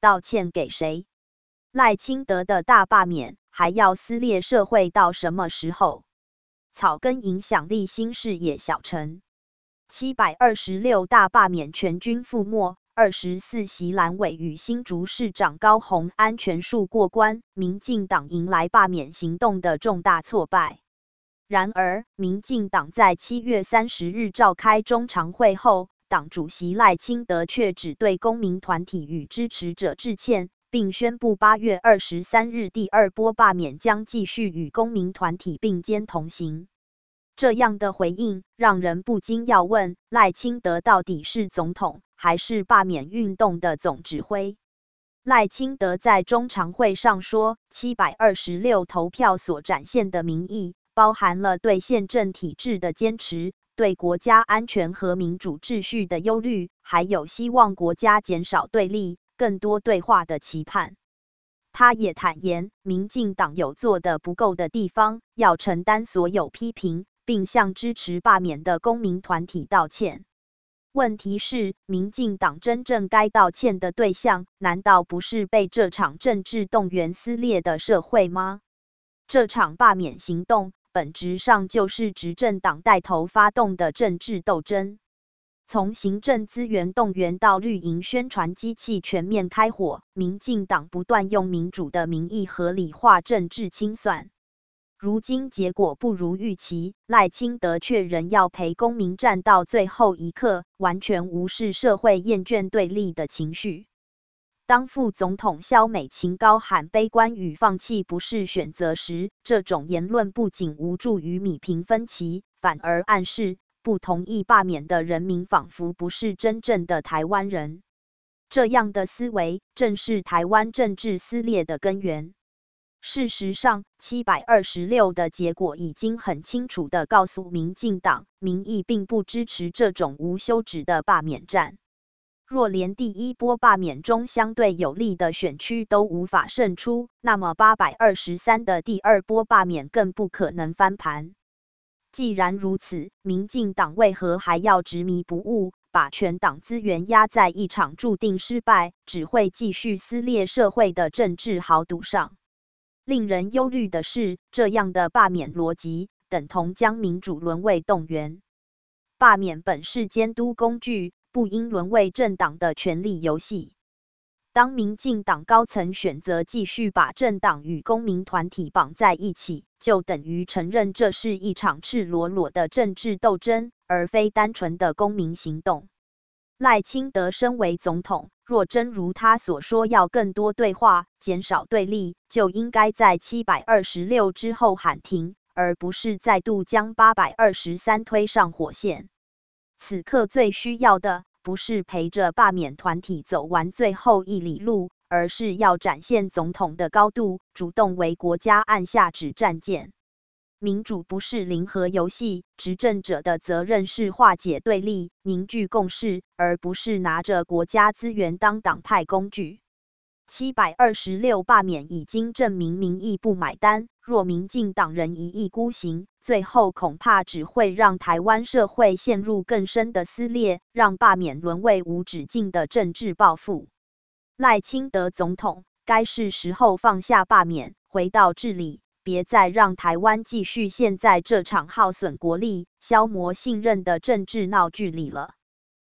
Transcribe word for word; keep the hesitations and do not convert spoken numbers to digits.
道歉给谁？赖清德的大罢免还要撕裂社会到什么时候？草根影响力新视野小陈。七百二十六大罢免全军覆没，二十四席蓝委与新竹市长高虹安全数过关，民进党迎来罢免行动的重大挫败。然而，民进党在七月三十日召开中常会后，党主席赖清德却只对公民团体与支持者致歉，并宣布八月二十三日第二波罢免将继续与公民团体并肩同行。这样的回应让人不禁要问，赖清德到底是总统还是罢免运动的总指挥？赖清德在中常会上说，七百二十六投票所展现的民意，包含了对宪政体制的坚持，对国家安全和民主秩序的忧虑，还有希望国家减少对立、更多对话的期盼。他也坦言，民进党有做得不够的地方，要承担所有批评，并向支持罢免的公民团体道歉。问题是，民进党真正该道歉的对象，难道不是被这场政治动员撕裂的社会吗？这场罢免行动本质上就是执政党带头发动的政治斗争。从行政资源动员到绿营宣传机器全面开火，民进党不断用民主的名义合理化政治清算。如今结果不如预期，赖清德却仍要陪公民战到最后一刻，完全无视社会厌倦对立的情绪。当副总统萧美琴高喊悲观与放弃不是选择时，这种言论不仅无助于弭平分歧，反而暗示不同意罢免的人民仿佛不是真正的台湾人。这样的思维正是台湾政治撕裂的根源。事实上，七百二十六的结果已经很清楚地告诉民进党，民意并不支持这种无休止的罢免战。若连第一波罢免中相对有利的选区都无法胜出，那么八百二十三的第二波罢免更不可能翻盘。既然如此，民进党为何还要执迷不悟，把全党资源压在一场注定失败、只会继续撕裂社会的政治豪赌上？令人忧虑的是，这样的罢免逻辑等同将民主沦为动员。罢免本是监督工具，不应沦为政党的权力游戏。当民进党高层选择继续把政党与公民团体绑在一起，就等于承认这是一场赤裸裸的政治斗争，而非单纯的公民行动。赖清德身为总统，若真如他所说要更多对话、减少对立，就应该在七百二十六之后喊停，而不是再度将八百二十三推上火线。此刻最需要的不是陪着罢免团体走完最后一里路，而是要展现总统的高度，主动为国家按下止战键。民主不是零和游戏，执政者的责任是化解对立、凝聚共识，而不是拿着国家资源当党派工具。七百二十六罢免已经证明民意不买单，若民进党人一意孤行，最后恐怕只会让台湾社会陷入更深的撕裂，让罢免沦为无止境的政治报复。赖清德总统，该是时候放下罢免，回到治理，别再让台湾继续陷在这场耗损国力、消磨信任的政治闹剧里了。